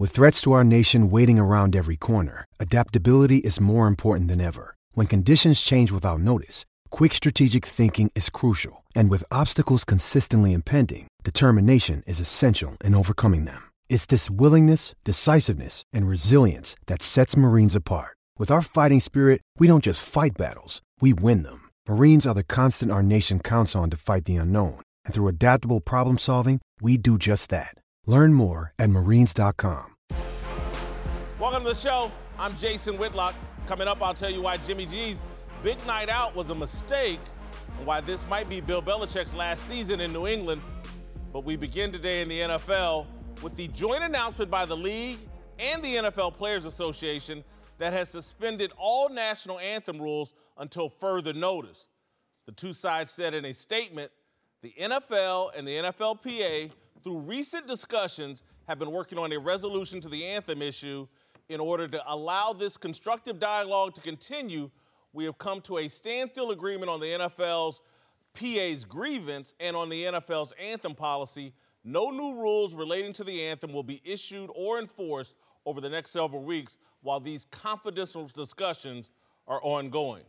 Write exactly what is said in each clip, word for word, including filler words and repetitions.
With threats to our nation waiting around every corner, adaptability is more important than ever. When conditions change without notice, quick strategic thinking is crucial. And with obstacles consistently impending, determination is essential in overcoming them. It's this willingness, decisiveness, and resilience that sets Marines apart. With our fighting spirit, we don't just fight battles, we win them. Marines are the constant our nation counts on to fight the unknown. And through adaptable problem solving, we do just that. Learn more at marines dot com. Welcome to the show. I'm Jason Whitlock. Coming up, I'll tell you why Jimmy G's big night out was a mistake and why this might be Bill Belichick's last season in New England. But we begin today in the N F L with the joint announcement by the league and the N F L Players Association that has suspended all national anthem rules until further notice. The two sides said in a statement, the N F L and the N F L P A, through recent discussions, have been working on a resolution to the anthem issue. In order to allow this constructive dialogue to continue, we have come to a standstill agreement on the N F L's P A's grievance and on the N F L's anthem policy. No new rules relating to the anthem will be issued or enforced over the next several weeks while these confidential discussions are ongoing.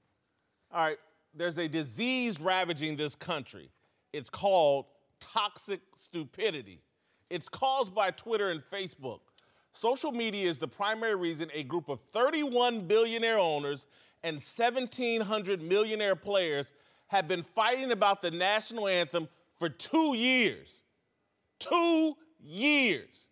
All right, there's a disease ravaging this country. It's called toxic stupidity. It's caused by Twitter and Facebook. Social media is the primary reason a group of thirty-one billionaire owners and seventeen hundred millionaire players have been fighting about the national anthem for two years. Two years.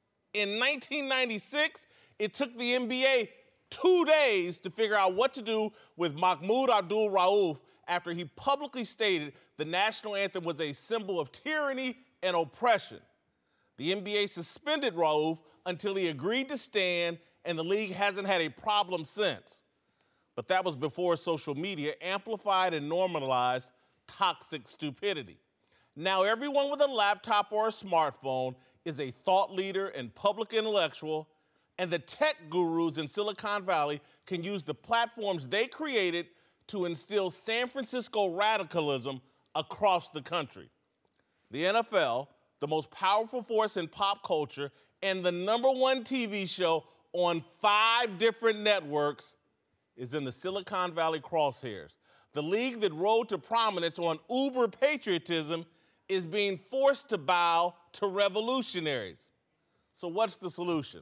In nineteen ninety-six, it took the N B A two days to figure out what to do with Mahmoud Abdul-Rauf after he publicly stated the national anthem was a symbol of tyranny and oppression. The N B A suspended Rauf until he agreed to stand, and the league hasn't had a problem since. But that was before social media amplified and normalized toxic stupidity. Now everyone with a laptop or a smartphone is a thought leader and public intellectual, and the tech gurus in Silicon Valley can use the platforms they created to instill San Francisco radicalism across the country. The N F L, the most powerful force in pop culture, and the number one T V show on five different networks, is in the Silicon Valley crosshairs. The league that rode to prominence on uber patriotism is being forced to bow to revolutionaries. So what's the solution?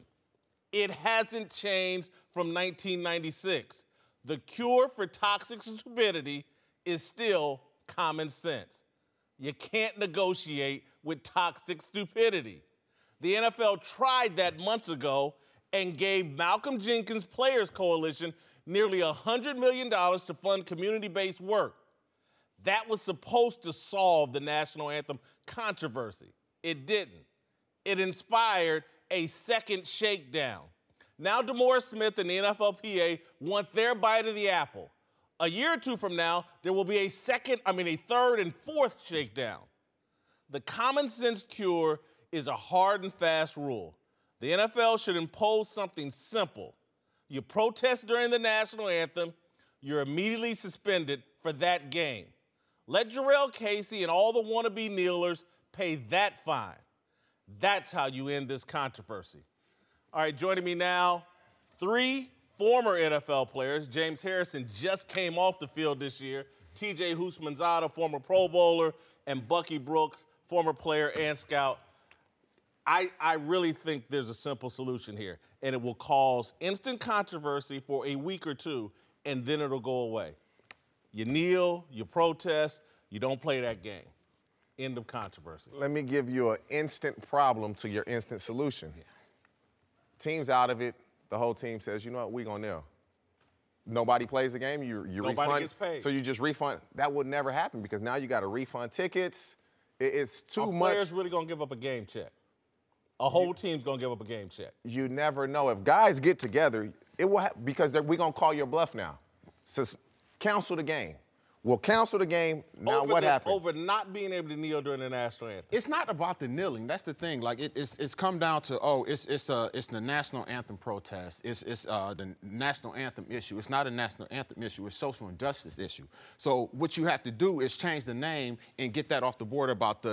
It hasn't changed from nineteen ninety-six. The cure for toxic stupidity is still common sense. You can't negotiate with toxic stupidity. The N F L tried that months ago and gave Malcolm Jenkins Players Coalition nearly one hundred million dollars to fund community-based work. That was supposed to solve the national anthem controversy. It didn't. It inspired a second shakedown. Now DeMaurice Smith and the N F L P A want their bite of the apple. A year or two from now, there will be a second, I mean a third and fourth shakedown. The common sense cure is a hard and fast rule. The N F L should impose something simple. You protest during the national anthem, you're immediately suspended for that game. Let Jarrell Casey and all the wannabe kneelers pay that fine. That's how you end this controversy. All right, joining me now, three former N F L players. James Harrison just came off the field this year. T J Houshmandzadeh, former Pro Bowler, and Bucky Brooks, former player and scout. I, I really think there's a simple solution here, and it will cause instant controversy for a week or two, and then it'll go away. You kneel, you protest, you don't play that game. End of controversy. Let me give you an instant problem to your instant solution. Yeah. Team's out of it. The whole team says, you know what, we're going to kneel. Nobody plays the game, you, you Nobody refund. gets paid. So you just refund. That would never happen because now you got to refund tickets. It, it's too Are much. players really going to give up a game check? A whole you, team's going to give up a game check. You never know. If guys get together, it will ha- because we're going to call your bluff now. Sus- cancel the game. We'll cancel the game. Now over what the, happens? Over not being able to kneel during the national anthem. It's not about the kneeling. That's the thing. Like it, it's it's come down to oh, it's it's uh it's the national anthem protest. It's it's uh the national anthem issue. It's not a national anthem issue. It's social injustice issue. So what you have to do is change the name and get that off the board about the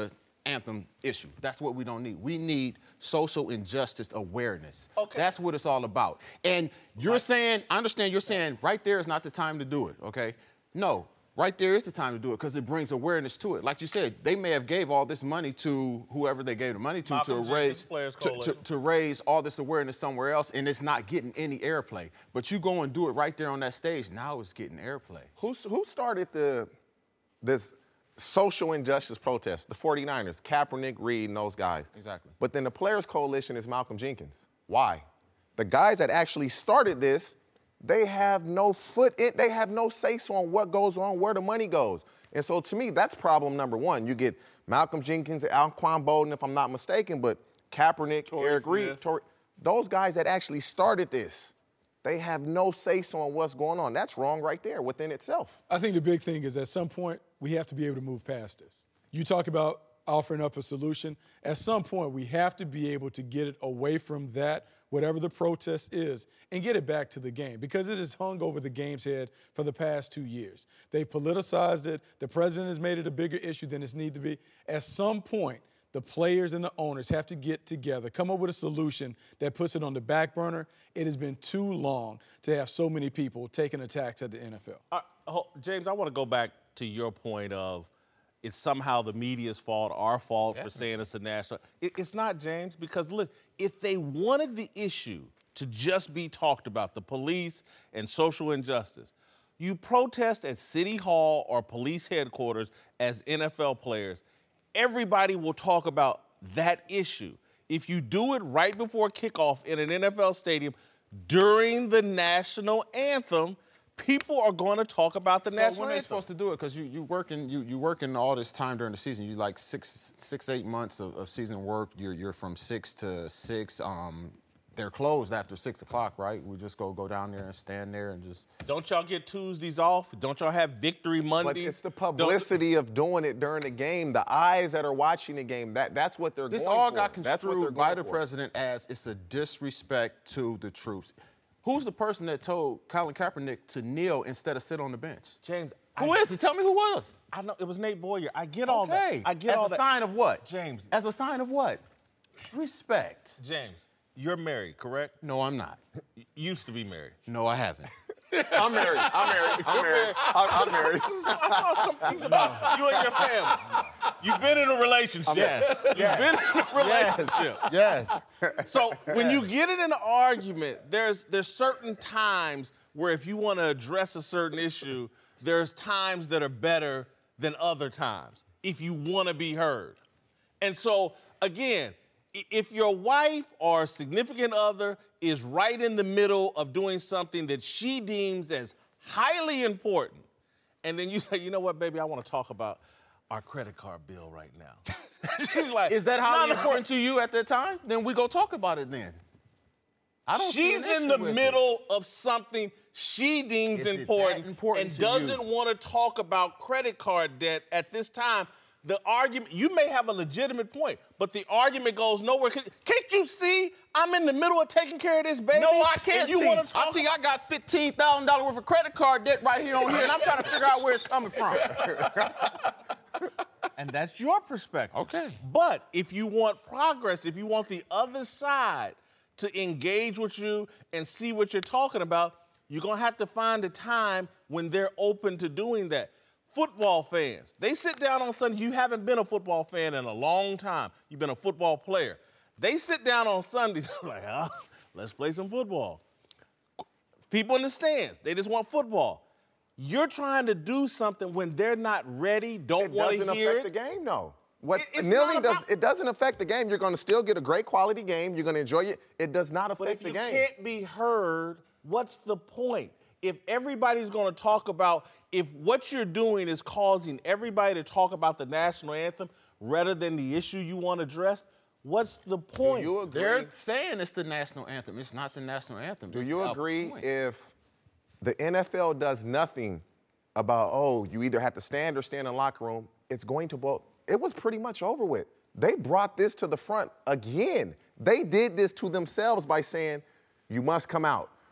anthem issue. That's what we don't need. We need social injustice awareness. Okay. That's what it's all about. And you're Right. saying, I understand you're saying right there is not the time to do it, okay? No, right there is the time to do it because it brings awareness to it. Like you said, they may have gave all this money to whoever they gave the money to Malcolm to Jenkins raise Players to, to, Coalition. to raise all this awareness somewhere else, and it's not getting any airplay. But you go and do it right there on that stage, now it's getting airplay. Who, who started the this social injustice protest? The forty-niners, Kaepernick, Reed, and those guys. Exactly. But then the Players Coalition is Malcolm Jenkins. Why? The guys that actually started this, they have no foot in, they have no say-so on what goes on, where the money goes. And so to me, that's problem number one. You get Malcolm Jenkins, Alquan Bolden, if I'm not mistaken, but Kaepernick, Torrey Eric Smith. Reed, Torrey, those guys that actually started this, they have no say-so on what's going on. That's wrong right there within itself. I think the big thing is at some point, we have to be able to move past this. You talk about offering up a solution. At some point, we have to be able to get it away from that, whatever the protest is, and get it back to the game because it has hung over the game's head for the past two years. They politicized it. The president has made it a bigger issue than it's need to be. At some point, the players and the owners have to get together, come up with a solution that puts it on the back burner. It has been too long to have so many people taking attacks at the N F L. Uh, ho- James, I want to go back to your point of it's somehow the media's fault, our fault Yeah. for saying it's a national. It, it's not, James, because look, if they wanted the issue to just be talked about, the police and social injustice, you protest at City Hall or police headquarters as N F L players, everybody will talk about that issue. If you do it right before kickoff in an N F L stadium during the national anthem, people are going to talk about the So national when are they anthem. supposed to do it? Because you you working you you working all this time during the season. You like six six eight months of, of season work. You're you're from six to six. Um, they're closed after six o'clock, right? We just go go down there and stand there and just. Don't y'all get Tuesdays off? Don't y'all have victory Mondays? But it's the Don't- publicity of doing it during the game, the eyes that are watching the game. That that's what they're This going all for. got That's what they're construed by going the for. president as it's a disrespect to the troops. Who's the person that told Colin Kaepernick to kneel instead of sit on the bench? James, Who I, is it? Tell me who was. I know it was Nate Boyer. I get all that. Okay. I get As all a that. sign of what? James. As a sign of what? Respect. James, you're married, correct? No, I'm not. Y- used to be married. No, I haven't. I'm married. I'm married. I'm married. I'm, I'm married. I saw some things about you and your family. You've been in a relationship. Yes. You've been in a relationship. Yes. So when you get in an argument, there's there's certain times where if you want to address a certain issue, there's times that are better than other times if you want to be heard. And so again, i- if your wife or significant other is right in the middle of doing something that she deems as highly important, and then you say, you know what, baby, I want to talk about our credit card bill right now. She's like, Is that highly "No, no, important to you at that time? Then we go talk about it then. I don't see She's an in issue the with it. middle of something she deems Is it that important, important and to you? doesn't want to talk about credit card debt at this time. The argument, you may have a legitimate point, but the argument goes nowhere. Can't you see I'm in the middle of taking care of this baby? No, I can't and you see. wanna I talk see I got fifteen thousand dollars worth of credit card debt right here on here, and I'm trying to figure out where it's coming from. And that's your perspective. Okay. But if you want progress, if you want the other side to engage with you and see what you're talking about, you're going to have to find a time when they're open to doing that. Football fans, they sit down on Sunday. You haven't been a football fan in a long time. You've been a football player. They sit down on Sundays like, oh, let's play some football. People in the stands, they just want football. You're trying to do something when they're not ready, don't It want to doesn't hear affect it. the game, though. What It- it's kneeling not does, about- it doesn't affect the game. You're going to still get a great quality game. You're going to enjoy it. It does not But affect if the you game. can't be heard, what's the point? If everybody's going to talk about, if what you're doing is causing everybody to talk about the national anthem rather than the issue you want addressed, what's the point? Do you agree? They're saying it's the national anthem. It's not the national anthem. Do It's you our agree point. if the N F L does nothing about, oh, you either have to stand or stand in the locker room, it's going to both? It was pretty much over with. They brought this to the front again. They did this to themselves by saying, you must come out.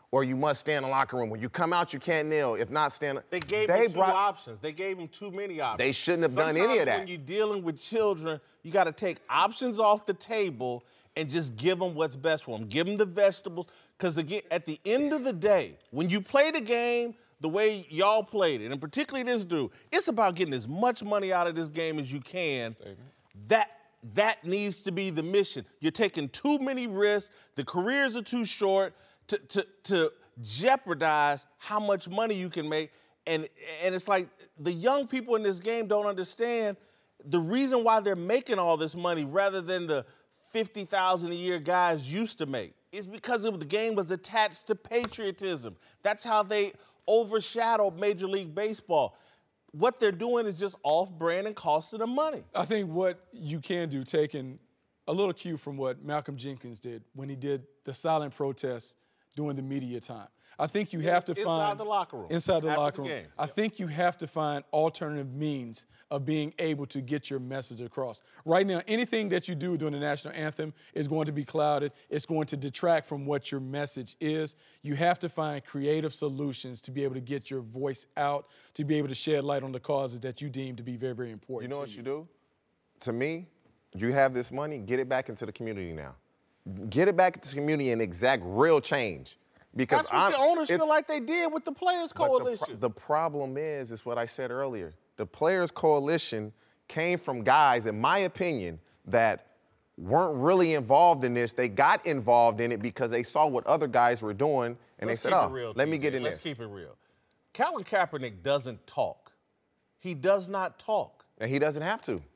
or you must stay in the locker room. When you come out, you can't kneel. If not, stand. They gave they him two brought, options. They gave him too many options. They shouldn't have Sometimes done any of that. when you're dealing with children, you got to take options off the table and just give them what's best for them. Give them the vegetables. Because, again, at the end of the day, when you play the game the way y'all played it, and particularly this dude, it's about getting as much money out of this game as you can. That that needs to be the mission. You're taking too many risks. The careers are too short to, to, to jeopardize how much money you can make. And, and it's like the young people in this game don't understand the reason why they're making all this money rather than the fifty thousand dollars a year guys used to make. It's because of the game was attached to patriotism. That's how they overshadowed Major League Baseball. What they're doing is just off-brand and costing them money. I think what you can do, taking a little cue from what Malcolm Jenkins did when he did the silent protest during the media time. I think you have to inside find inside the locker room. Inside the After locker the room. game. I Yep. think you have to find alternative means of being able to get your message across. Right now, anything that you do during the national anthem is going to be clouded. It's going to detract from what your message is. You have to find creative solutions to be able to get your voice out, to be able to shed light on the causes that you deem to be very, very important. You know to what you do? To me, you have this money, get it back into the community now. Get it back into the community and exact real change. Because That's what I'm, the owners it's- feel like they did with the Players but the Coalition. pro- The, problem is, is what I said earlier. The Players Coalition came from guys, in my opinion, that weren't really involved in this. They got involved in it because they saw what other guys were doing, and Let's they said, keep oh, it real, let me T J. get in Let's this. keep it real. Colin Kaepernick doesn't talk. He does not talk. And he doesn't have to.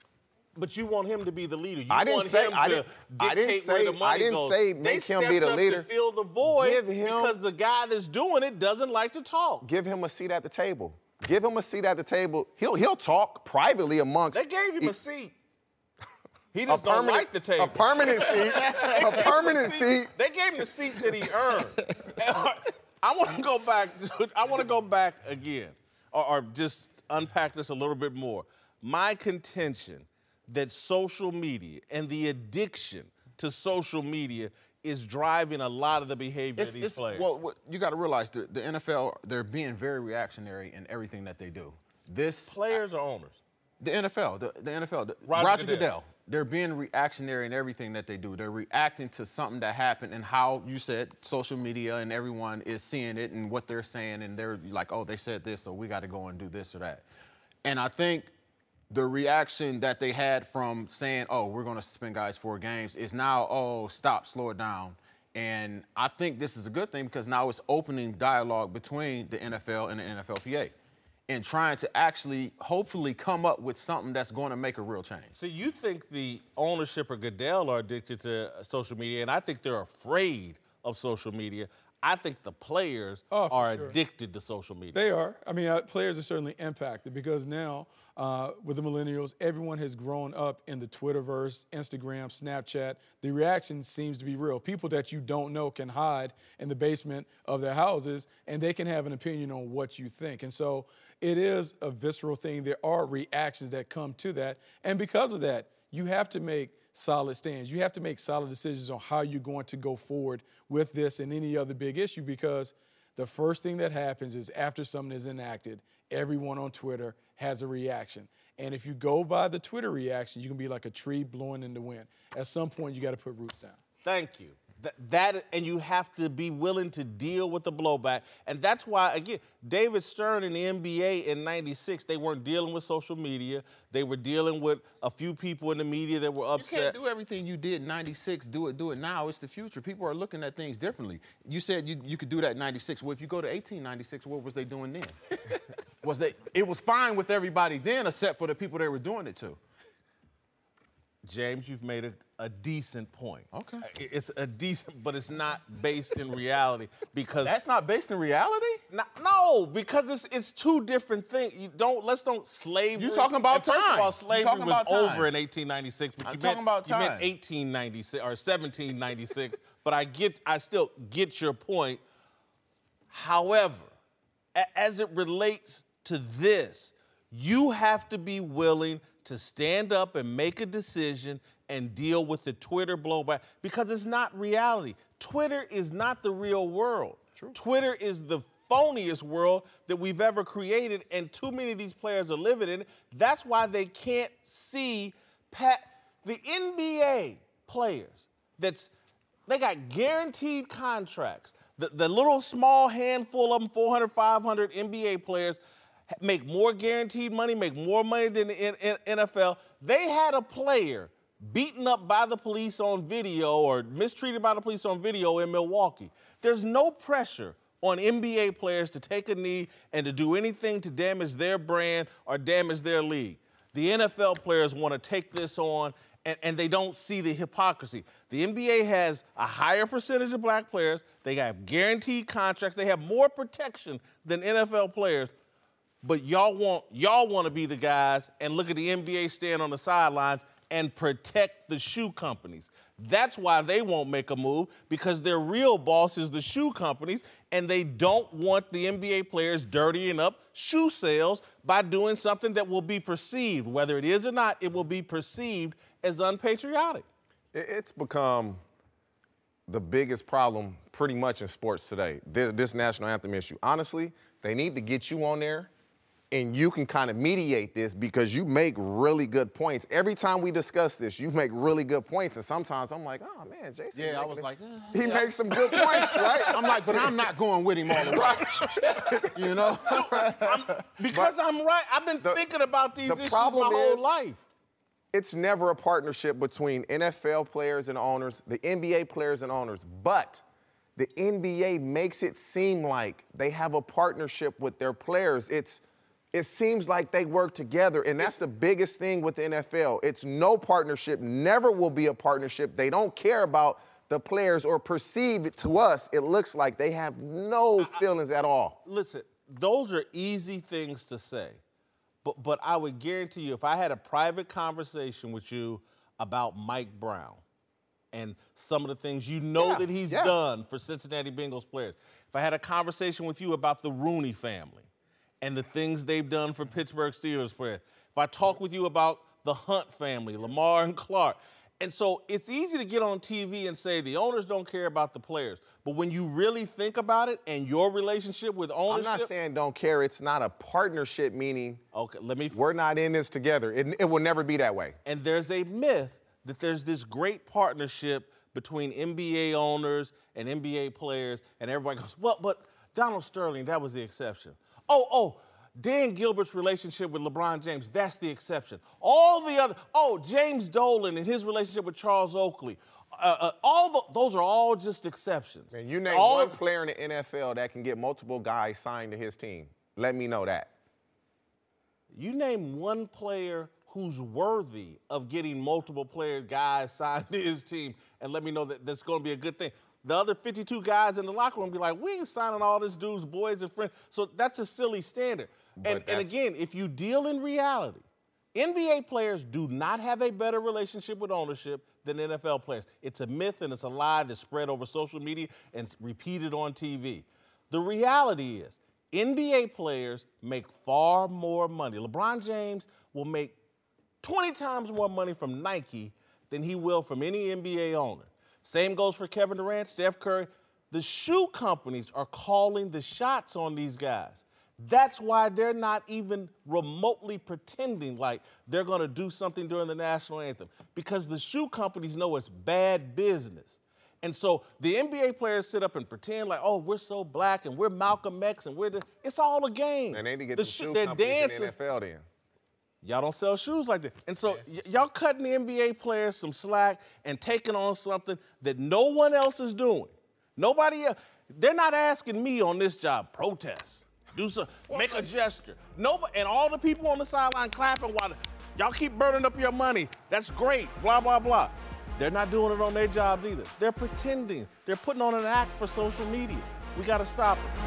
But you want him to be the leader. You I didn't want say- him I to didn't- dictate I didn't where say- the money I didn't goes. say They make him be the stepped up leader. to fill the void Give him- because the guy that's doing it doesn't like to talk. Give him a seat at the table. Give him a seat at the table. He'll he'll talk privately amongst. They gave him he- a seat. He just don't like the table. A permanent seat. A permanent seat. They gave him the seat that he earned. I want to go back. I want to go back again, or, or just unpack this a little bit more. My contention that social media and the addiction to social media is driving a lot of the behavior It's, of these it's, players. well, what, you got to realize the, the N F L, they're being very reactionary in everything that they do. This Players or owners? The N F L, the, the N F L, the, Roger Roger, Goodell. Goodell. They're being reactionary in everything that they do. They're reacting to something that happened and how you said social media and everyone is seeing it and what they're saying, and they're like, oh, they said this, so we got to go and do this or that. And I think the reaction that they had from saying, oh, we're going to suspend guys four games is now, oh, stop, slow it down. And I think this is a good thing because now it's opening dialogue between the N F L and the N F L P A and trying to actually hopefully come up with something that's going to make a real change. So you think the ownership of Goodell are addicted to social media, and I think they're afraid of social media. I think the players Oh, for are sure. addicted to social media. They are. I mean, uh, players are certainly impacted because now, uh, with the millennials, everyone has grown up in the Twitterverse, Instagram, Snapchat. The reaction seems to be real. People that you don't know can hide in the basement of their houses, and they can have an opinion on what you think. And so it is a visceral thing. There are reactions that come to that. And because of that, you have to make solid stands. You have to make solid decisions on how you're going to go forward with this and any other big issue, because the first thing that happens is after something is enacted, everyone on Twitter has a reaction. And if you go by the Twitter reaction, you can be like a tree blowing in the wind. At some point, you got to put roots down. Thank you. Th- That and you have to be willing to deal with the blowback. And that's why, again, David Stern in the N B A in ninety-six, they weren't dealing with social media. They were dealing with a few people in the media that were You upset. can't do everything you did in ninety-six, do it, do it now. It's the future. People are looking at things differently. You said you, you could do that in ninety-six. Well, if you go to eighteen ninety-six, what was they doing then? was they? It was fine with everybody then, except for the people they were doing it to. James, you've made a, a decent point. Okay. I- It's a decent, but it's not based in reality because That's not based in reality? No, no, because it's it's two different things. You don't let's don't slavery. You talking about and First time. of all, You slavery talking was about time. over in eighteen ninety-six. But I'm you talking meant, about You meant time. eighteen ninety-six or seventeen ninety-six. But I get, I still get your point. However, a- as it relates to this, you have to be willing to stand up and make a decision and deal with the Twitter blowback because it's not reality. Twitter is not the real world. True. Twitter is the phoniest world that we've ever created, and too many of these players are living in it. That's why they can't see Pat. The N B A players, that's they got guaranteed contracts. The, the little small handful of them, four hundred, five hundred N B A players, make more guaranteed money, make more money than the N F L. They had a player beaten up by the police on video or mistreated by the police on video in Milwaukee. There's no pressure on N B A players to take a knee and to do anything to damage their brand or damage their league. The N F L players want to take this on, and, and they don't see the hypocrisy. The N B A has a higher percentage of black players. They have guaranteed contracts. They have more protection than N F L players. But y'all want y'all want to be the guys and look at the N B A stand on the sidelines and protect the shoe companies. That's why they won't make a move, because their real boss is the shoe companies, and they don't want the N B A players dirtying up shoe sales by doing something that will be perceived, whether it is or not, it will be perceived as unpatriotic. It's become the biggest problem pretty much in sports today, this national anthem issue. Honestly, they need to get you on there and you can kind of mediate this, because you make really good points. Every time we discuss this, you make really good points. And sometimes I'm like, oh, man, Jason. Yeah, I was like, eh, he yeah. makes some good points, right? I'm like, but I'm not going with him all the way. You know? I'm, because but I'm right. I've been the, thinking about these the issues problem my whole is, life. It's never a partnership between N F L players and owners, the N B A players and owners. But the N B A makes it seem like they have a partnership with their players. It's It seems like they work together, and that's the biggest thing with the N F L. It's no partnership, never will be a partnership. They don't care about the players, or perceive it to us. It looks like they have no feelings at all. Listen, those are easy things to say, but, but I would guarantee you, if I had a private conversation with you about Mike Brown and some of the things you know Yeah, that he's yeah. done for Cincinnati Bengals players, if I had a conversation with you about the Rooney family and the things they've done for Pittsburgh Steelers players, if I talk with you about the Hunt family, Lamar and Clark. And so it's easy to get on T V and say the owners don't care about the players. But when you really think about it and your relationship with ownership. I'm not saying don't care. It's not a partnership, meaning okay, let me. we're not in this together. It, it will never be that way. And there's a myth that there's this great partnership between N B A owners and N B A players, and everybody goes, well, but Donald Sterling, that was the exception. Oh, oh, Dan Gilbert's relationship with LeBron James, that's the exception. All the other, oh, James Dolan and his relationship with Charles Oakley, uh, uh, all the, those are all just exceptions. And you name all one player in the N F L that can get multiple guys signed to his team. Let me know that. You name one player who's worthy of getting multiple player guys signed to his team, and let me know that that's going to be a good thing. The other fifty-two guys in the locker room be like, we ain't signing all this dude's boys and friends. So that's a silly standard. And, and again, if you deal in reality, N B A players do not have a better relationship with ownership than N F L players. It's a myth and it's a lie that's spread over social media and repeated on T V. The reality is N B A players make far more money. LeBron James will make twenty times more money from Nike than he will from any N B A owner. Same goes for Kevin Durant, Steph Curry. The shoe companies are calling the shots on these guys. That's why they're not even remotely pretending like they're going to do something during the national anthem, because the shoe companies know it's bad business. And so the N B A players sit up and pretend like, oh, we're so black and we're Malcolm X and we're the, it's all a game. And they need to get the the shoe they're companies dancing. in the N F L then. Y'all don't sell shoes like that. And so y- y'all cutting the N B A players some slack and taking on something that no one else is doing. Nobody else. They're not asking me on this job, protest, do some, make a gesture. Nobody, and all the people on the sideline clapping while the, y'all keep burning up your money. That's great, blah, blah, blah. They're not doing it on their jobs either. They're pretending. They're putting on an act for social media. We got to stop it.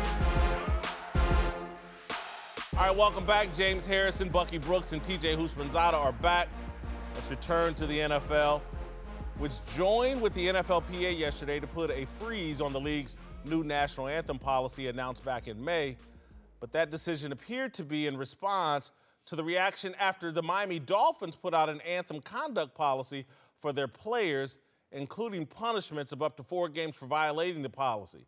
All right, welcome back. James Harrison, Bucky Brooks, and T J Houshmandzadeh are back. Let's return to the N F L, which joined with the N F L P A yesterday to put a freeze on the league's new national anthem policy announced back in May. But that decision appeared to be in response to the reaction after the Miami Dolphins put out an anthem conduct policy for their players, including punishments of up to four games for violating the policy.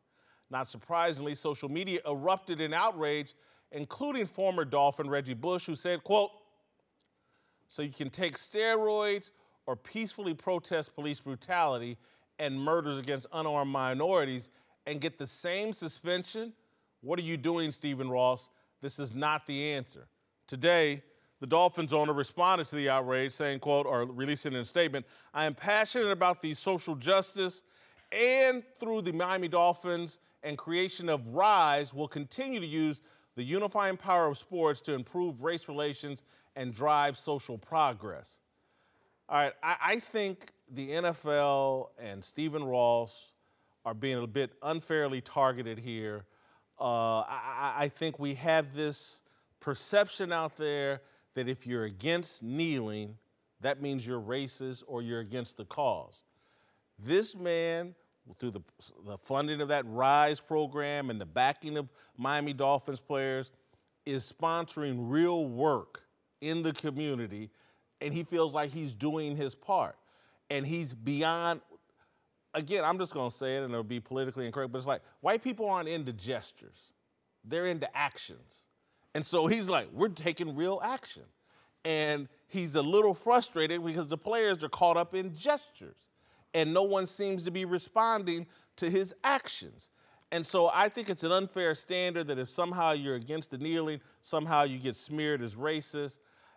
Not surprisingly, social media erupted in outrage, including former Dolphin Reggie Bush, who said, quote, "So you can take steroids or peacefully protest police brutality and murders against unarmed minorities and get the same suspension? What are you doing, Stephen Ross? This is not the answer." Today, the Dolphins owner responded to the outrage, saying, quote, or releasing a statement, "I am passionate about the social justice, and through the Miami Dolphins and creation of RISE, will continue to use the unifying power of sports to improve race relations and drive social progress." All right, I, I think the N F L and Stephen Ross are being a bit unfairly targeted here. Uh, I, I think we have this perception out there that if you're against kneeling, that means you're racist or you're against the cause. This man, through the, the funding of that RISE program and the backing of Miami Dolphins players, is sponsoring real work in the community, and he feels like he's doing his part. And he's beyond, again, I'm just gonna say it and it'll be politically incorrect, but it's like, white people aren't into gestures. They're into actions. And so he's like, we're taking real action. And he's a little frustrated because the players are caught up in gestures and no one seems to be responding to his actions. And so I think it's an unfair standard that if somehow you're against the kneeling, somehow you get smeared as racist.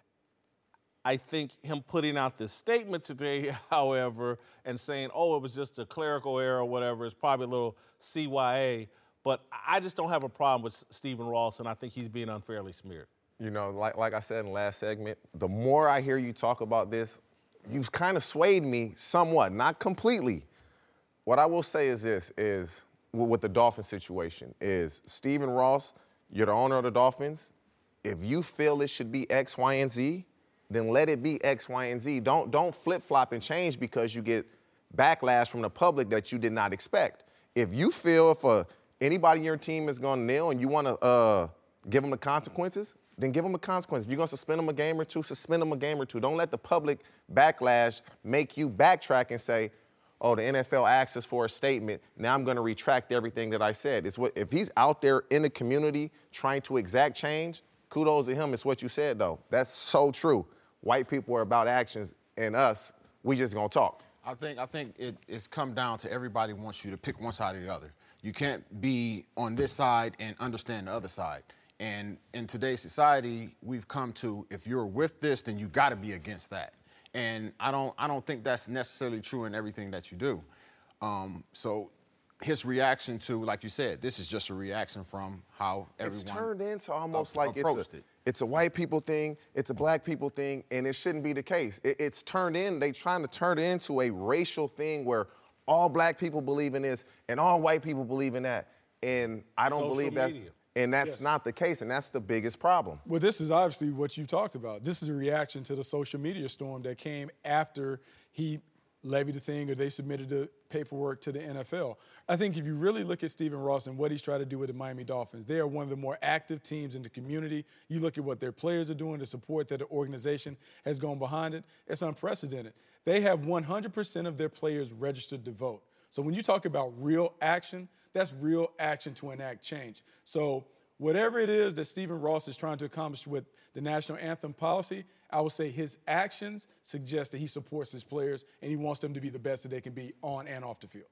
I think him putting out this statement today, however, and saying, oh, it was just a clerical error or whatever, is probably a little C Y A. But I just don't have a problem with Stephen Ross, and I think he's being unfairly smeared. You know, like, like I said in the last segment, the more I hear you talk about this, you've kind of swayed me somewhat, not completely. What I will say is this, is with the Dolphins situation, is Stephen Ross, you're the owner of the Dolphins. If you feel it should be X, Y, and Z, then let it be X, Y, and Z. Don't, don't flip-flop and change because you get backlash from the public that you did not expect. If you feel if a, anybody in your team is going to kneel and you want to uh, give them the consequences, then give them the consequences. If you're going to suspend them a game or two, suspend them a game or two. Don't let the public backlash make you backtrack and say, oh, the N F L asked us for a statement. Now I'm going to retract everything that I said. It's what, if he's out there in the community trying to exact change, kudos to him. It's what you said, though. That's so true. White people are about actions, and us, we just gonna talk. I think I think it, it's come down to everybody wants you to pick one side or the other. You can't be on this side and understand the other side. And in today's society, we've come to, if you're with this, then you gotta be against that. And I don't I don't think that's necessarily true in everything that you do. Um, so his reaction to, like you said, this is just a reaction from how everyone It's turned into almost a- like it's a, it. it's a white people thing, it's a black people thing, and it shouldn't be the case. It, it's turned in, they trying to turn it into a racial thing where all black people believe in this and all white people believe in that. And I don't Social believe that's, media. and that's Yes. not the case, and that's the biggest problem. Well, this is obviously what you talked about. This is a reaction to the social media storm that came after he levied the thing or they submitted the paperwork to the N F L. I think if you really look at Stephen Ross and what he's trying to do with the Miami Dolphins, they are one of the more active teams in the community. You look at what their players are doing, the support that the organization has gone behind it, it's unprecedented. They have one hundred percent of their players registered to vote. So when you talk about real action, that's real action to enact change. So whatever it is that Stephen Ross is trying to accomplish with the national anthem policy, I would say his actions suggest that he supports his players and he wants them to be the best that they can be on and off the field.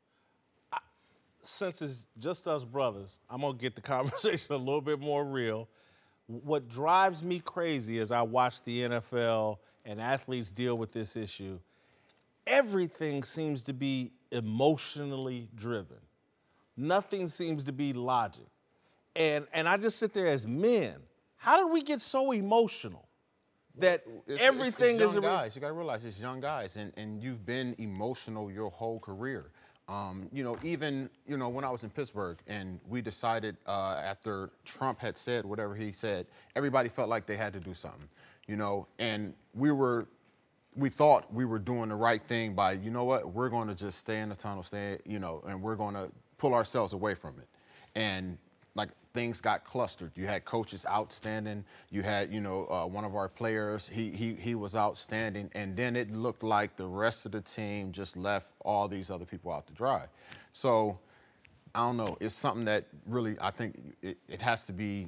Since it's just us brothers, I'm going to get the conversation a little bit more real. What drives me crazy as I watch the N F L and athletes deal with this issue, everything seems to be emotionally driven. Nothing seems to be logic. And, and I just sit there as men. How did we get so emotional that It's, everything it's, it's is young a guys. You got to realize it's young guys, and, and you've been emotional your whole career. Um, you know, even you know when I was in Pittsburgh, and we decided uh, after Trump had said whatever he said, everybody felt like they had to do something. You know, and we were, we thought we were doing the right thing by, you know what, we're going to just stay in the tunnel, stay, you know, and we're going to pull ourselves away from it, and like. Things got clustered. You had coaches outstanding. You had, you know, uh, one of our players, he, he, he was outstanding. And then it looked like the rest of the team just left all these other people out to dry. So I don't know. It's something that really, I think it, it has to be,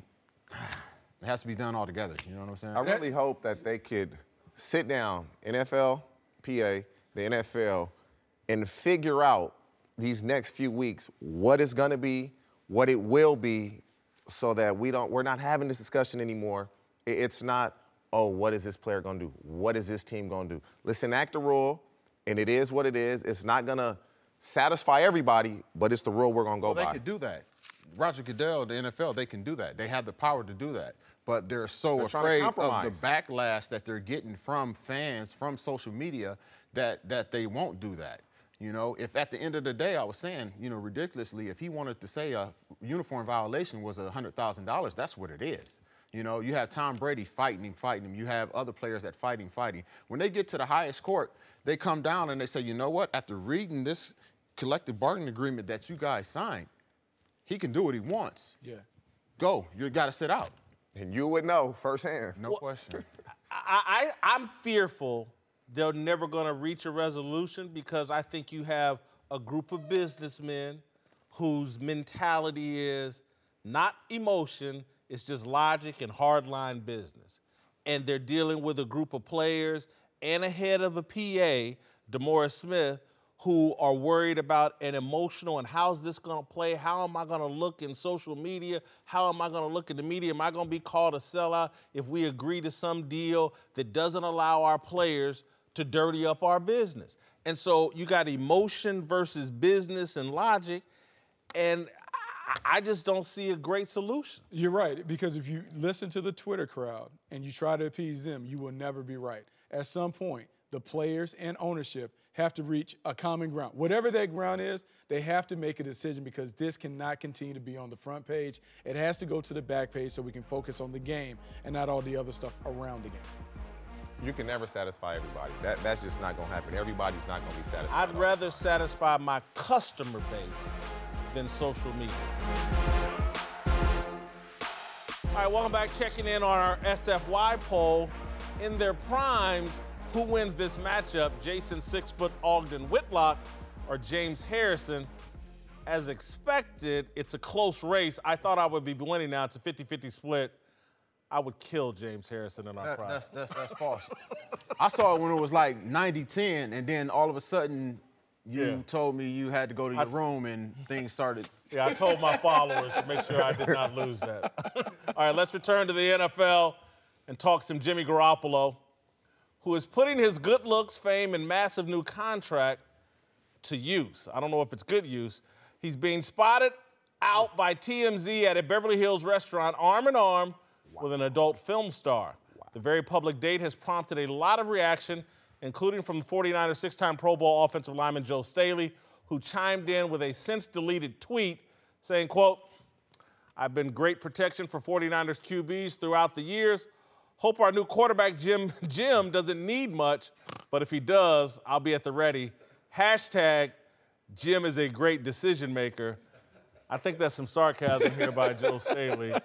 it has to be done all together. You know what I'm saying? I really hope that they could sit down, N F L, P A, the N F L, and figure out these next few weeks what it's gonna be, what it will be, so that we don't, we're not having this discussion anymore. It's not, oh, what is this player gonna do? What is this team gonna do? Let's enact the rule, and it is what it is. It's not gonna satisfy everybody, but it's the rule we're gonna go well, they by. could do that. Roger Goodell, the N F L, they can do that. They have the power to do that. But they're so They're afraid of compromise. the backlash that they're getting from fans, from social media, that that they won't do that. You know, if at the end of the day, I was saying, you know, ridiculously, if he wanted to say a uniform violation was one hundred thousand dollars, that's what it is. You know, you have Tom Brady fighting him, fighting him. You have other players that fight him, fighting. When they get to the highest court, they come down and they say, you know what, after reading this collective bargaining agreement that you guys signed, he can do what he wants. Yeah. Go. You got to sit out. And you would know firsthand. No well, question. I, I, I'm fearful they're never going to reach a resolution because I think you have a group of businessmen whose mentality is not emotion, it's just logic and hardline business. And they're dealing with a group of players and a head of a P A, DeMaurice Smith, who are worried about an emotional and how's this going to play? How am I going to look in social media? How am I going to look in the media? Am I going to be called a sellout if we agree to some deal that doesn't allow our players to dirty up our business? And so you got emotion versus business and logic, and I just don't see a great solution. You're right, because if you listen to the Twitter crowd and you try to appease them, you will never be right. At some point, the players and ownership have to reach a common ground. Whatever that ground is, they have to make a decision because this cannot continue to be on the front page. It has to go to the back page so we can focus on the game and not all the other stuff around the game. You can never satisfy everybody. That, that's just not going to happen. Everybody's not going to be satisfied. I'd rather satisfy my customer base than social media. All right, welcome back. Checking in on our S F Y poll. In their primes, who wins this matchup, Jason six-foot Ogden Whitlock or James Harrison? As expected, it's a close race. I thought I would be winning now. It's a fifty-fifty split. I would kill James Harrison in our that, prime. That's, that's, that's false. I saw it when it was like ninety ten, and then all of a sudden you Yeah. told me you had to go to your room and things started. Yeah, I told my followers to make sure I did not lose that. All right, let's return to the N F L and talk some Jimmy Garoppolo, who is putting his good looks, fame, and massive new contract to use. I don't know if it's good use. He's being spotted out by T M Z at a Beverly Hills restaurant, arm in arm wow. with an adult film star. Wow. The very public date has prompted a lot of reaction, including from the 49ers six-time Pro Bowl offensive lineman Joe Staley, who chimed in with a since-deleted tweet saying, quote, "I've been great protection for 49ers Q Bs throughout the years. Hope our new quarterback, Jim, Jim, doesn't need much, but if he does, I'll be at the ready. Hashtag Jim is a great decision maker." I think that's some sarcasm here by Joe Staley.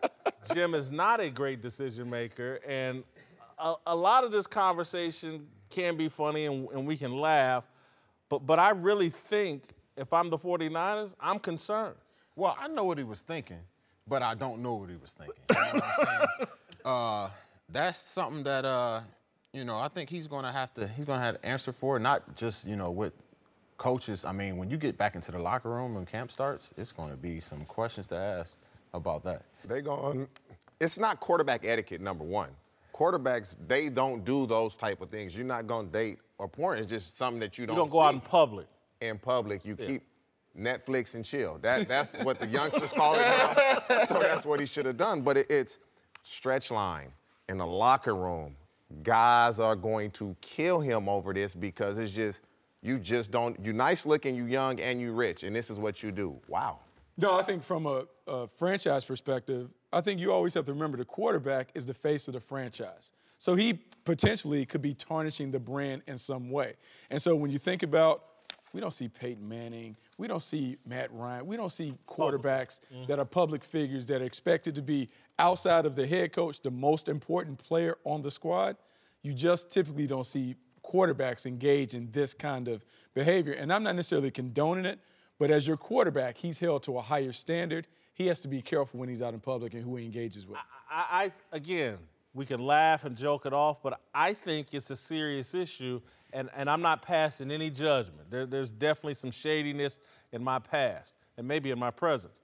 Jim is not a great decision maker, and a, a lot of this conversation can be funny and, and we can laugh, but, but I really think if I'm the 49ers, I'm concerned. Well, I know what he was thinking, but I don't know what he was thinking. You know what I'm saying? Uh, that's something that, uh, you know, I think he's going to have to, he's going to have to answer for, not just, you know, with coaches. I mean, when you get back into the locker room and camp starts, it's going to be some questions to ask about that. They going, it's not quarterback etiquette, number one. Quarterbacks, they don't do those type of things. You're not going to date or porn. It's just something that you don't You don't go see. out in public. In public, you yeah. keep Netflix and chill. That, that's what the youngsters call it now. So that's what he should have done. But it, it's stretch line in the locker room. Guys are going to kill him over this because it's just, you just don't, you nice looking, you young, and you rich, and this is what you do. Wow. No, I think from a, a franchise perspective, I think you always have to remember the quarterback is the face of the franchise. So he potentially could be tarnishing the brand in some way. And so when you think about, we don't see Peyton Manning, we don't see Matt Ryan, we don't see quarterbacks mm-hmm. that are public figures that are expected to be outside of the head coach, the most important player on the squad. You just typically don't see quarterbacks engage in this kind of behavior. And I'm not necessarily condoning it, But as your quarterback, he's held to a higher standard. He has to be careful when he's out in public and who he engages with. I, I again, we could laugh and joke it off, but I think it's a serious issue, and, and I'm not passing any judgment. There, there's definitely some shadiness in my past and maybe in my present.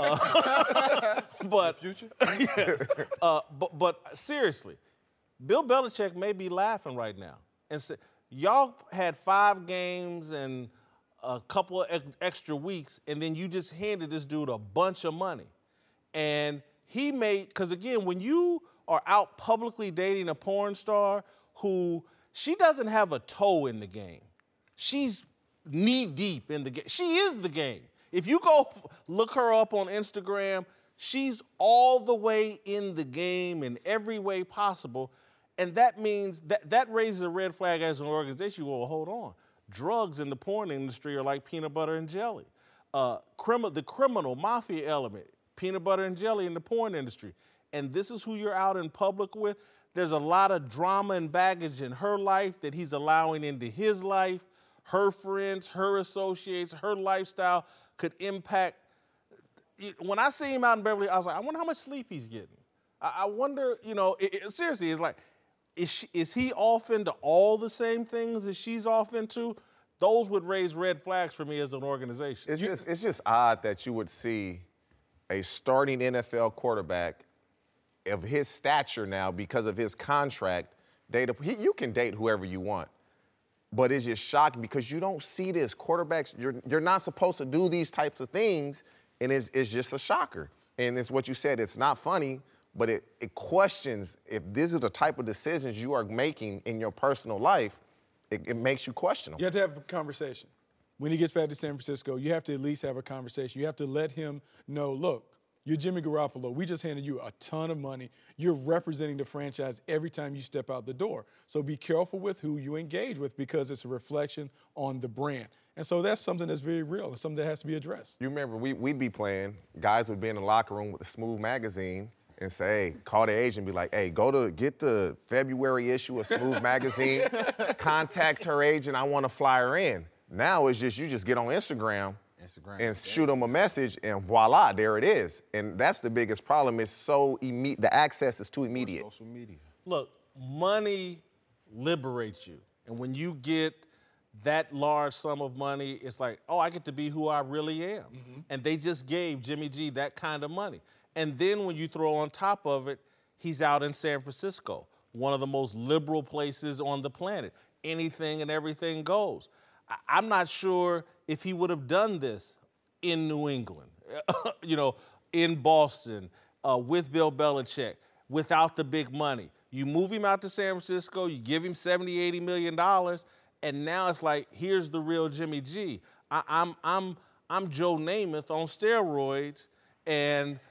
Uh, but future? Yes. Uh, but, but seriously, Bill Belichick may be laughing right now. And say, y'all had five games and a couple of extra weeks, and then you just handed this dude a bunch of money. And he made, because again, when you are out publicly dating a porn star who, she doesn't have a toe in the game. She's knee deep in the game. She is the game. If you go look her up on Instagram, she's all the way in the game in every way possible. And that means that that raises a red flag as an organization. Well, hold on. Drugs in the porn industry are like peanut butter and jelly. Uh, crim- the criminal mafia element, peanut butter and jelly in the porn industry. And this is who you're out in public with. There's a lot of drama and baggage in her life that he's allowing into his life. Her friends, her associates, her lifestyle could impact. When I see him out in Beverly, I was like, I wonder how much sleep he's getting. I, I wonder, you know, it, it, seriously, it's like, is, she, is he off into all the same things that she's off into? Those would raise red flags for me as an organization. It's just, it's just odd that you would see a starting N F L quarterback of his stature now, because of his contract, date a, he, you can date whoever you want. But it's just shocking because you don't see this. Quarterbacks, you're, you're not supposed to do these types of things, and it's, it's just a shocker. And it's what you said, it's not funny, but it, it questions if this is the type of decisions you are making in your personal life, it, it makes you question them. You have to have a conversation. When he gets back to San Francisco, you have to at least have a conversation. You have to let him know, look, you're Jimmy Garoppolo. We just handed you a ton of money. You're representing the franchise every time you step out the door. So be careful with who you engage with because it's a reflection on the brand. And so that's something that's very real and something that has to be addressed. You remember, we, we'd be playing, guys would be in the locker room with a Smooth magazine and say, hey, call the agent, be like, hey, go to, get the February issue of Smooth magazine, contact her agent, I want to fly her in. Now it's just, you just get on Instagram, Instagram and yeah. shoot them a message, and voila, there it is. And that's the biggest problem. It's so immediate. The access is too immediate. Social media. Look, money liberates you. And when you get that large sum of money, it's like, oh, I get to be who I really am. Mm-hmm. And they just gave Jimmy G that kind of money. And then when you throw on top of it, he's out in San Francisco, one of the most liberal places on the planet. Anything and everything goes. I'm not sure if he would have done this in New England, you know, in Boston, uh, with Bill Belichick, without the big money. You move him out to San Francisco, you give him seventy, eighty million dollars, and now it's like, here's the real Jimmy G. I, I'm, I'm, I'm Joe Namath on steroids, and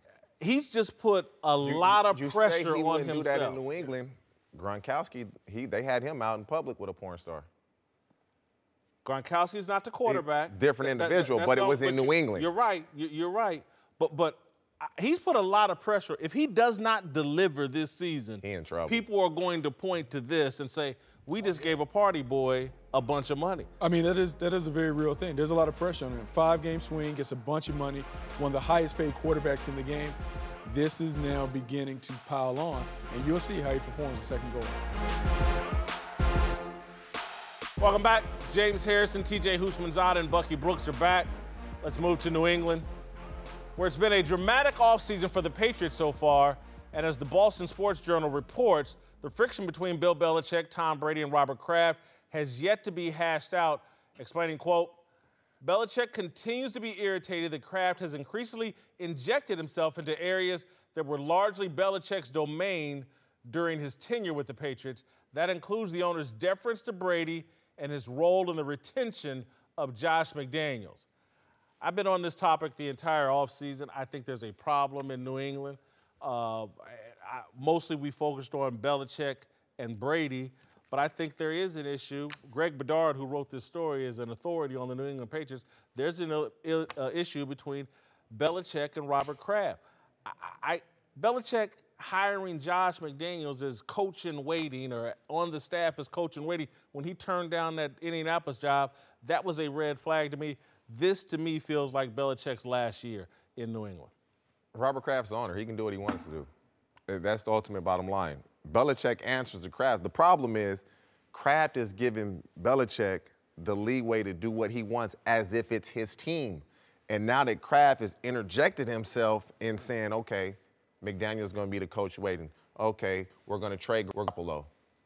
he's just put a you, lot of you pressure say he on wouldn't himself. do that in New England. Gronkowski, he, they had him out in public with a porn star. Gronkowski's not the quarterback. Different individual, that, that, but it was in New England. You're right. You're right. But but he's put a lot of pressure. If he does not deliver this season, he in trouble. People are going to point to this and say, we just gave a party boy a bunch of money. I mean, that is that is a very real thing. There's a lot of pressure on him. Five-game swing, gets a bunch of money, one of the highest-paid quarterbacks in the game. This is now beginning to pile on, and you'll see how he performs the second go. Welcome back. James Harrison, T J Houshmandzadeh, and Bucky Brooks are back. Let's move to New England, where it's been a dramatic offseason for the Patriots so far. And as the Boston Sports Journal reports, the friction between Bill Belichick, Tom Brady, and Robert Kraft has yet to be hashed out, explaining, quote, Belichick continues to be irritated that Kraft has increasingly injected himself into areas that were largely Belichick's domain during his tenure with the Patriots. That includes the owner's deference to Brady and his role in the retention of Josh McDaniels. I've been on this topic the entire offseason. I think there's a problem in New England. Uh, I, I, mostly we focused on Belichick and Brady, but I think there is an issue. Greg Bedard, who wrote this story, is an authority on the New England Patriots. There's an uh, uh, issue between Belichick and Robert Kraft. I, I, Belichick hiring Josh McDaniels as coach in waiting or on the staff as coach in waiting, when he turned down that Indianapolis job, that was a red flag to me. This, to me, feels like Belichick's last year in New England. Robert Kraft's the owner. He can do what he wants to do. That's the ultimate bottom line. Belichick answers to Kraft. The problem is Kraft is giving Belichick the leeway to do what he wants as if it's his team. And now that Kraft has interjected himself in saying, okay, McDaniel's going to be the coach waiting. Okay, we're going to trade Garoppolo.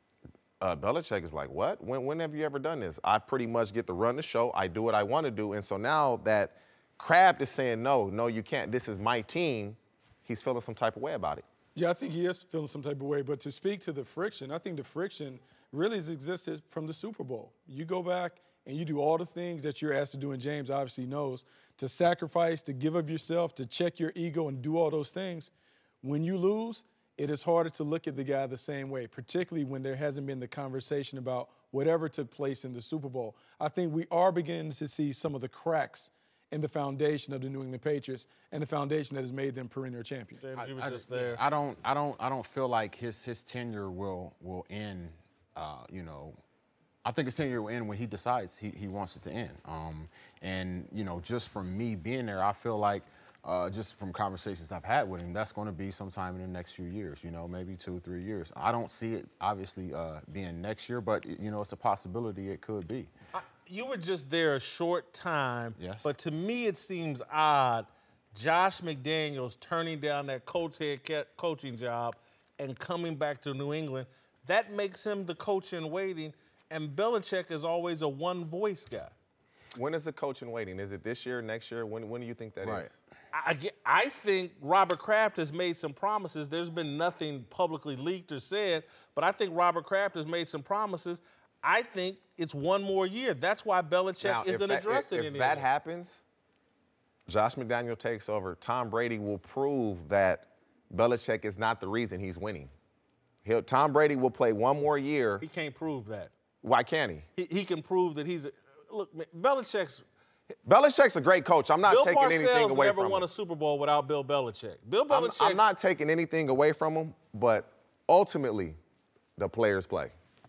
Uh, Belichick is like, what? When, when have you ever done this? I pretty much get to run the show. I do what I want to do. And so now that Kraft is saying, no, no, you can't. This is my team. He's feeling some type of way about it. Yeah, I think he is feeling some type of way. But to speak to the friction, I think the friction really has existed from the Super Bowl. You go back and you do all the things that you're asked to do, and James obviously knows, to sacrifice, to give of yourself, to check your ego and do all those things. When you lose, it is harder to look at the guy the same way, particularly when there hasn't been the conversation about whatever took place in the Super Bowl. I think we are beginning to see some of the cracks in the foundation of the New England Patriots and the foundation that has made them perennial champions. James, I, you were I, just there. I don't, I don't, I don't feel like his his tenure will will end. Uh, you know, I think his tenure will end when he decides he, he wants it to end. Um, and you know, just from me being there, I feel like uh, just from conversations I've had with him, that's going to be sometime in the next few years. You know, maybe two, three years. I don't see it obviously uh, being next year, but you know, it's a possibility it could be. I, you were just there a short time, yes. But to me it seems odd Josh McDaniels turning down that coach head coaching job and coming back to New England. That makes him the coach in waiting, and Belichick is always a one-voice guy. When is the coach in waiting? Is it this year, next year? When, when do you think that Right. is? I, I think Robert Kraft has made some promises. There's been nothing publicly leaked or said, but I think Robert Kraft has made some promises. I think it's one more year. That's why Belichick Now, if isn't that, addressing if, any if that of it. happens, Josh McDaniel takes over. Tom Brady will prove that Belichick is not the reason he's winning. He'll, Tom Brady will play one more year. He can't prove that. Why can't he? He, he can prove that he's a, look. Belichick's Belichick's a great coach. I'm not Bill taking Parcells anything away never from won him. a Super Bowl without Bill Belichick. Bill I'm, Belichick. I'm not taking anything away from him, but ultimately, the players play.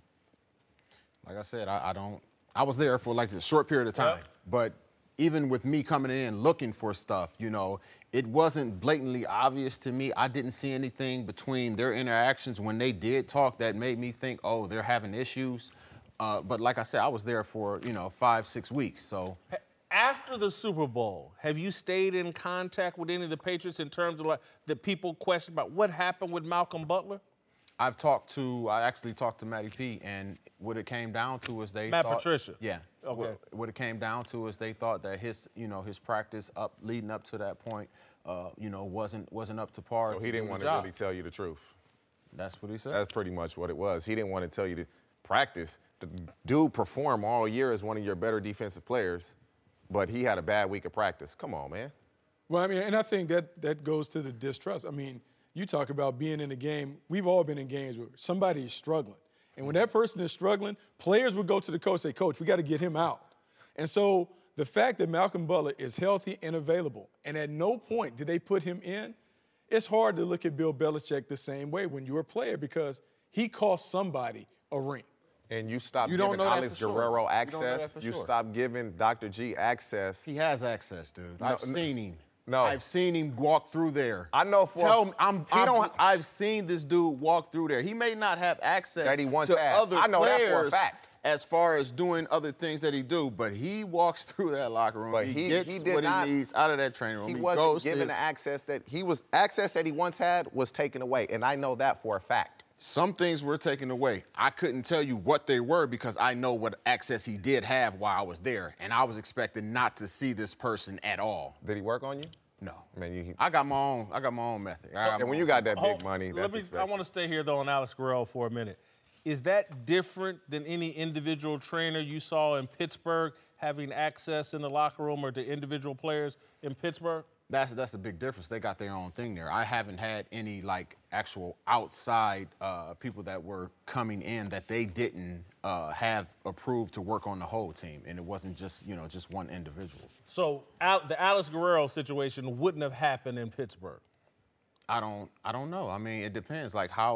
Like I said, I, I don't. I was there for like a short period of time, Yep. but even with me coming in looking for stuff, you know, it wasn't blatantly obvious to me. I didn't see anything between their interactions when they did talk that made me think, oh, they're having issues. Uh, but like I said, I was there for, you know, five, six weeks. So After the Super Bowl, have you stayed in contact with any of the Patriots in terms of like the people question about what happened with Malcolm Butler? I've talked to, I actually talked to Matty P, and what it came down to is they Matt thought, Patricia. Yeah. Okay. What, what it came down to is they thought that his, you know, his practice up leading up to that point, uh, you know, wasn't wasn't up to par. So to he didn't do want the to job. really tell you the truth. That's what he said. That's pretty much what it was. He didn't want to tell you to practice. The dude performed all year as one of your better defensive players, but he had a bad week of practice. Come on, man. Well, I mean, and I think that that goes to the distrust. I mean, you talk about being in a game. We've all been in games where somebody is struggling. And when that person is struggling, players would go to the coach and say, Coach, we got to get him out. And so the fact that Malcolm Butler is healthy and available, and at no point did they put him in, it's hard to look at Bill Belichick the same way when you're a player because he cost somebody a ring. And you stopped You don't giving know that Alex for sure. Guerrero You don't know that access. for You sure. stopped giving Doctor G access. He has access, dude. I've no- seen him. no. I've seen him walk through there. I know for- Tell me, I'm. He I'm don't- I've seen this dude walk through there. He may not have access That he once to had. other I know that players for a fact. as far as doing other things that he do, but he walks through that locker room. But he, he- gets he did what not- he needs out of that training room. He He, wasn't goes to given his, the access that he was access that he once had was taken away, and I know that for a fact. Some things were taken away. I couldn't tell you what they were because I know what access he did have while I was there, and I was expecting not to see this person at all. Did he work on you? No. Man, you. I got my own. I got my own method. I got And my when own- you got that big Hold- money, let that's me, I expected. want to stay here, though, on Alex Guerrero for a minute. Is that different than any individual trainer you saw in Pittsburgh having access in the locker room or to individual players in Pittsburgh? That's that's a big difference. They got their own thing there. I haven't had any like actual outside uh, people that were coming in that they didn't uh, have approved to work on the whole team, and it wasn't just you know just one individual. So Al, the Alex Guerrero situation wouldn't have happened in Pittsburgh. I don't I don't know. I mean, it depends. Like how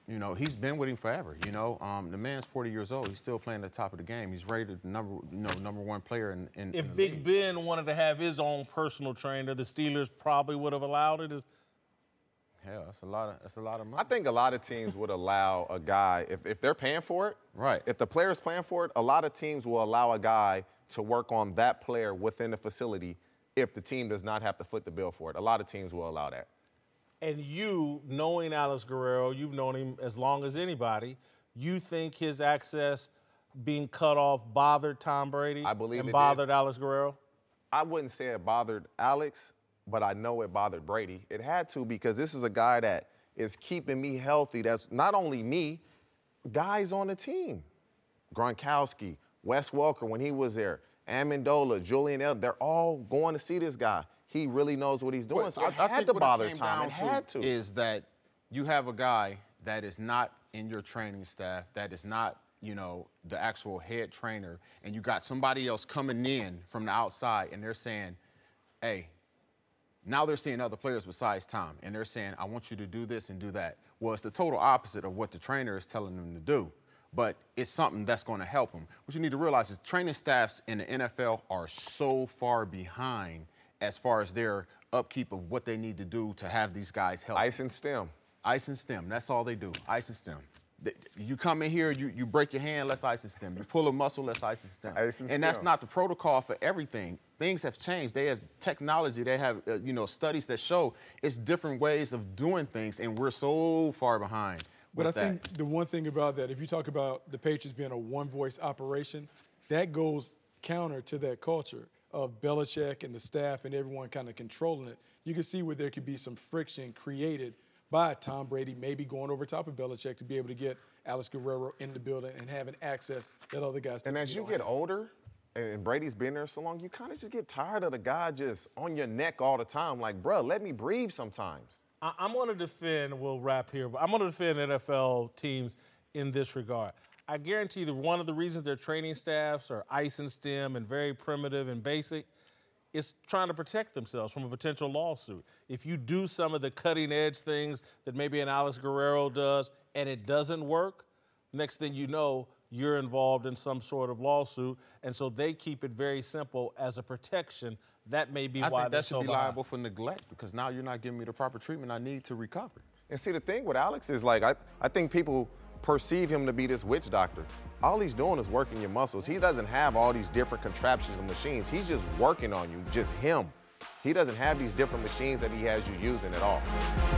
You know, he's been with him forever. You know, um, the man's forty years old. He's still playing at the top of the game. He's rated number, you know, number one player in, in, if in the Big league. Ben wanted to have his own personal trainer, the Steelers probably would have allowed it. Hell, that's a lot of that's a lot of money. I think a lot of teams would allow a guy, if, if they're paying for it, Right. if the player's paying for it, a lot of teams will allow a guy to work on that player within the facility if the team does not have to foot the bill for it. A lot of teams will allow that. And you, knowing Alex Guerrero, you've known him as long as anybody, you think his access being cut off bothered Tom Brady I believe and it bothered did. Alex Guerrero? I wouldn't say it bothered Alex, but I know it bothered Brady. It had to, because this is a guy that is keeping me healthy. That's not only me, guys on the team. Gronkowski, Wes Welker when he was there, Amendola, Julian Edelman, they're all going to see this guy. He really knows what he's doing. Well, so it I, I had think to what bother it came Tom. down It had to. Is that you have a guy that is not in your training staff, that is not, you know, the actual head trainer, and you got somebody else coming in from the outside, and they're saying, hey, now they're seeing other players besides Tom, and they're saying, I want you to do this and do that. Well, it's the total opposite of what the trainer is telling them to do, but it's something that's going to help them. What you need to realize is training staffs in the N F L are so far behind as far as their upkeep of what they need to do to have these guys help. Ice and stem. Ice and stem, that's all they do, ice and stem. Th- You come in here, you, you break your hand, let's ice and stem. You pull a muscle, let's ice and stem. Ice and and that's stem. not the protocol for everything. Things have changed. They have technology. They have, uh, you know, studies that show it's different ways of doing things, and we're so far behind. But I with that. think the one thing about that, if you talk about the Patriots being a one-voice operation, that goes counter to that culture of Belichick and the staff and everyone kind of controlling it. You can see where there could be some friction created by Tom Brady maybe going over top of Belichick to be able to get Alex Guerrero in the building and having access that other guys And as typically you don't get have. older, and Brady's been there so long, you kind of just get tired of the guy just on your neck all the time. Like, bruh, let me breathe sometimes. I- I'm going to defend, we'll wrap here, but I'm going to defend N F L teams in this regard. I guarantee that one of the reasons their training staffs are ice and stem and very primitive and basic is trying to protect themselves from a potential lawsuit. If you do some of the cutting edge things that maybe an Alex Guerrero does and it doesn't work, next thing you know, you're involved in some sort of lawsuit. And so they keep it very simple as a protection. That may be I why think they're that should so be behind. liable for neglect, because now you're not giving me the proper treatment I need to recover. And see, the thing with Alex is, like, I, I think people perceive him to be this witch doctor. All he's doing is working your muscles. He doesn't have all these different contraptions and machines. He's just working on you, just him. He doesn't have these different machines that he has you using at all.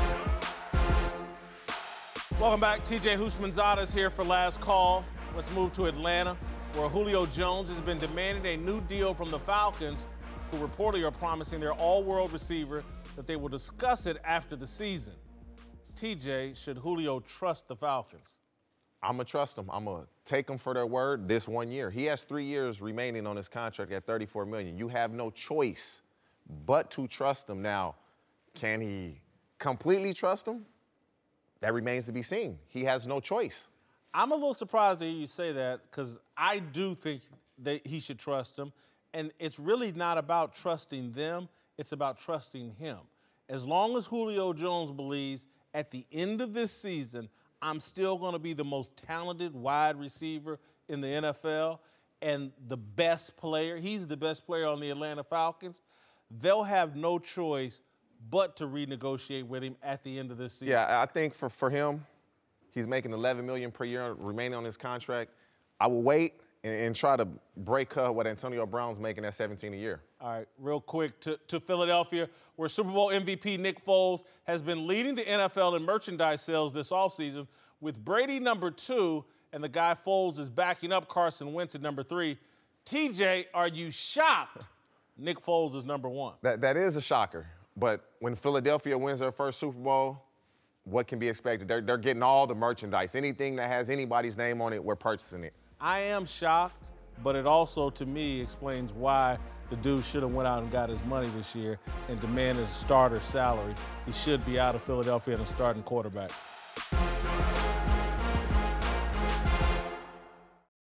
Welcome back. T J Houshmandzadeh is here for Last Call. Let's move to Atlanta, where Julio Jones has been demanding a new deal from the Falcons, who reportedly are promising their all-world receiver that they will discuss it after the season. T J, should Julio trust the Falcons? I'm going to trust him. I'm going to take him for their word this one year. He has three years remaining on his contract at thirty-four million dollars. You have no choice but to trust him. Now, can he completely trust him? That remains to be seen. He has no choice. I'm a little surprised to hear you say that, because I do think that he should trust them. And it's really not about trusting them. It's about trusting him. As long as Julio Jones believes at the end of this season, I'm still going to be the most talented wide receiver in the N F L and the best player, he's the best player on the Atlanta Falcons, they'll have no choice but to renegotiate with him at the end of this season. Yeah, I think for, for him, he's making eleven million dollars per year remaining on his contract. I will wait and, and try to break uh, what Antonio Brown's making at seventeen a year. All right, real quick to, to Philadelphia, where Super Bowl M V P Nick Foles has been leading the N F L in merchandise sales this offseason, with Brady number two and the guy Foles is backing up Carson Wentz at number three. T J, are you shocked Nick Foles is number one? That, that is a shocker. But when Philadelphia wins their first Super Bowl, what can be expected? They're, they're getting all the merchandise. Anything that has anybody's name on it, we're purchasing it. I am shocked, but it also, to me, explains why the dude should have went out and got his money this year and demanded a starter salary. He should be out of Philadelphia and a starting quarterback.